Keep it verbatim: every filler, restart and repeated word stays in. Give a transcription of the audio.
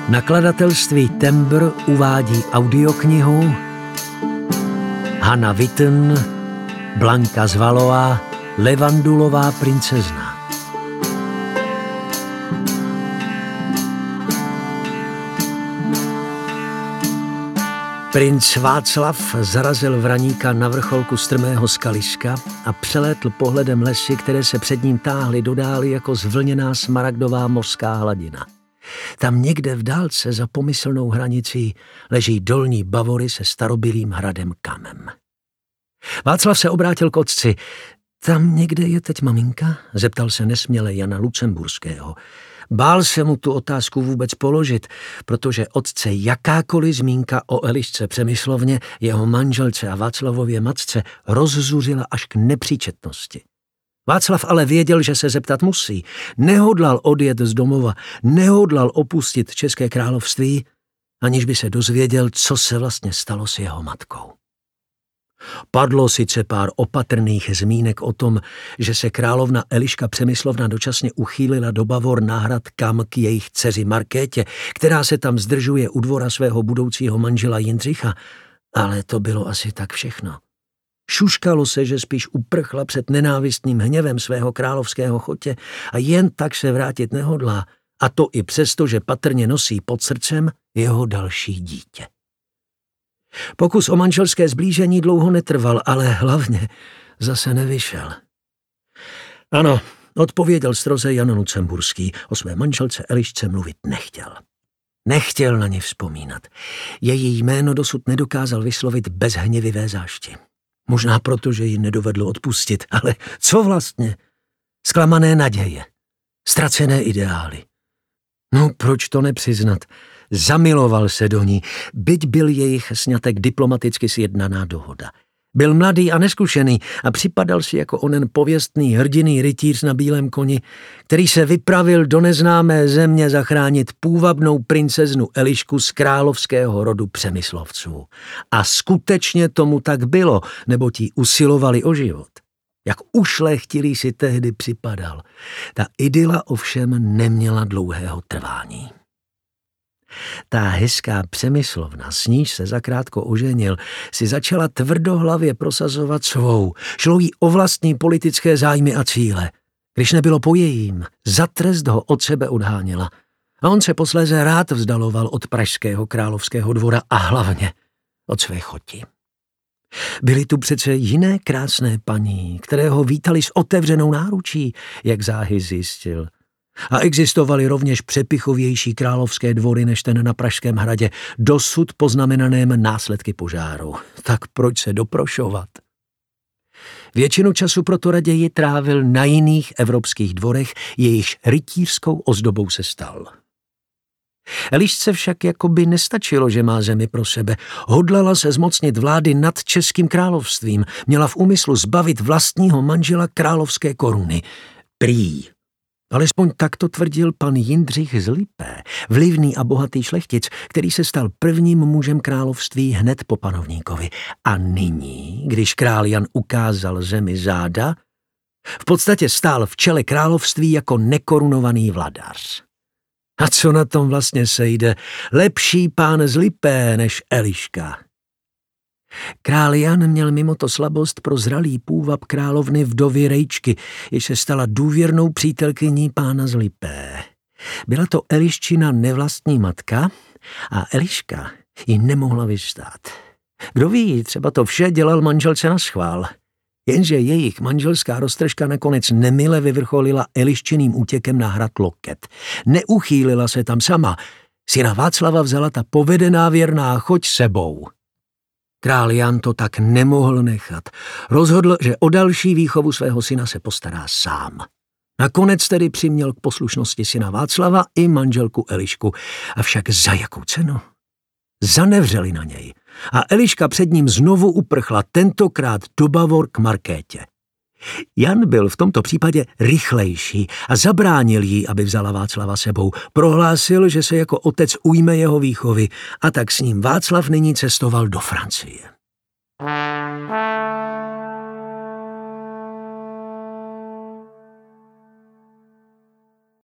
Nakladatelství Tembr uvádí audioknihu Hana Witten, Blanka z Valois, Levandulová princezna. Princ Václav zarazil vraníka na vrcholku strmého skaliska a přelétl pohledem lesy, které se před ním táhly do dály jako zvlněná smaragdová mořská hladina. Tam někde v dálce za pomyslnou hranicí leží dolní Bavory se starobylým hradem Kamem. Václav se obrátil k otci. Tam někde je teď maminka? Zeptal se nesměle Jana Lucemburského. Bál se mu tu otázku vůbec položit, protože otce jakákoliv zmínka o Elišce Přemyslovně, jeho manželce a Václavově matce rozzuřila až k nepříčetnosti. Václav ale věděl, že se zeptat musí. Nehodlal odjet z domova, nehodlal opustit České království, aniž by se dozvěděl, co se vlastně stalo s jeho matkou. Padlo sice pár opatrných zmínek o tom, že se královna Eliška Přemyslovna dočasně uchýlila do Bavor na hrad Kam k jejich dceři Markétě, která se tam zdržuje u dvora svého budoucího manžela Jindřicha, ale to bylo asi tak všechno. Šuškalo se, že spíš uprchla před nenávistným hněvem svého královského chotě a jen tak se vrátit nehodlá, a to i přesto, že patrně nosí pod srdcem jeho další dítě. Pokus o manželské zblížení dlouho netrval, ale hlavně zase nevyšel. Ano, odpověděl stroze Jan Lucemburský, o své manželce Elišce mluvit nechtěl. Nechtěl na ně vzpomínat. Její jméno dosud nedokázal vyslovit bez hněvivé zášti. Možná proto, že ji nedovedlo odpustit, ale co vlastně? Zklamané naděje, ztracené ideály. No, proč to nepřiznat? Zamiloval se do ní, byť byl jejich sňatek diplomaticky sjednaná dohoda. Byl mladý a neskušený a připadal si jako onen pověstný hrdinný rytíř na bílém koni, který se vypravil do neznámé země zachránit půvabnou princeznu Elišku z královského rodu Přemyslovců. A skutečně tomu tak bylo, nebo ti usilovali o život. Jak ušlechtilý si tehdy připadal. Ta idyla ovšem neměla dlouhého trvání. Ta hezká Přemyslovna, s níž se zakrátko oženil, si začala tvrdohlavě prosazovat svou. Šlo jí o vlastní politické zájmy a cíle. Když nebylo po jejím, za trest ho od sebe odháněla. A on se posléze rád vzdaloval od pražského královského dvora a hlavně od své choti. Byly tu přece jiné krásné paní, které ho vítali s otevřenou náručí, jak záhy zjistil. A existovaly rovněž přepichovější královské dvory než ten na Pražském hradě, dosud poznamenaném následky požáru. Tak proč se doprošovat? Většinu času proto raději trávil na jiných evropských dvorech, jejichž rytířskou ozdobou se stal. Elišce však jakoby nestačilo, že má zemi pro sebe. Hodlala se zmocnit vlády nad Českým královstvím, měla v úmyslu zbavit vlastního manžela královské koruny. Prý. Alespoň tak to tvrdil pan Jindřich z Lipé, vlivný a bohatý šlechtic, který se stal prvním mužem království hned po panovníkovi. A nyní, když král Jan ukázal zemi záda, v podstatě stál v čele království jako nekorunovaný vladař. A co na tom vlastně sejde? Lepší pán z Lipé než Eliška. Král Jan měl mimo to slabost pro zralý půvab královny vdovy Rejčky, jež se stala důvěrnou přítelkyní pána z Lipé. Byla to Eliščina nevlastní matka a Eliška ji nemohla vystát. Kdo ví, třeba to vše dělal manželce naschvál. Jenže jejich manželská roztržka nakonec nemile vyvrcholila Eliščiným útěkem na hrad Loket. Neuchýlila se tam sama. Syna Václava vzala ta povedená věrná choť sebou. Král Jan to tak nemohl nechat. Rozhodl, že o další výchovu svého syna se postará sám. Nakonec tedy přiměl k poslušnosti syna Václava i manželku Elišku. Avšak za jakou cenu? Zanevřeli na něj. A Eliška před ním znovu uprchla, tentokrát do Bavor k Markétě. Jan byl v tomto případě rychlejší a zabránil jí, aby vzala Václava sebou. Prohlásil, že se jako otec ujme jeho výchovy, a tak s ním Václav nyní cestoval do Francie.